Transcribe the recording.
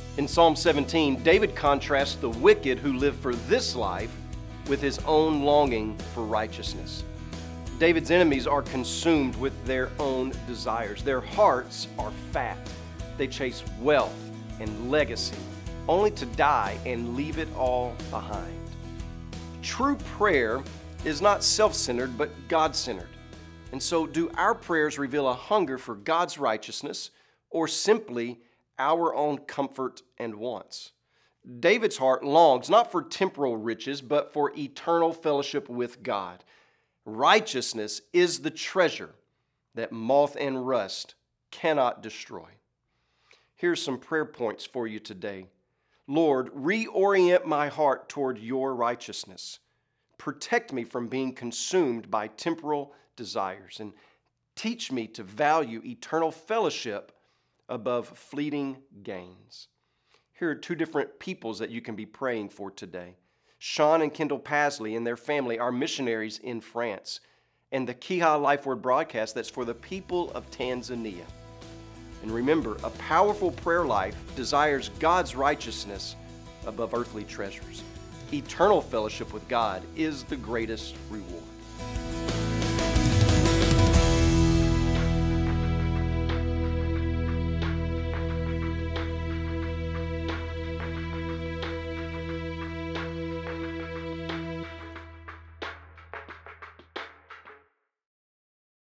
In Psalm 17, David contrasts the wicked who live for this life with his own longing for righteousness. David's enemies are consumed with their own desires. Their hearts are fat. They chase wealth and legacy, only to die and leave it all behind. True prayer is not self-centered, but God-centered. And so, do our prayers reveal a hunger for God's righteousness or simply our own comfort and wants? David's heart longs not for temporal riches, but for eternal fellowship with God. Righteousness is the treasure that moth and rust cannot destroy. Here's some prayer points for you today. Lord, reorient my heart toward your righteousness. Protect me from being consumed by temporal desires, and teach me to value eternal fellowship above fleeting gains. Here are two different peoples that you can be praying for today. Sean and Kendall Pasley and their family are missionaries in France, and the Kiha Life Word broadcast that's for the people of Tanzania. And remember, a powerful prayer life desires God's righteousness above earthly treasures. Eternal fellowship with God is the greatest reward.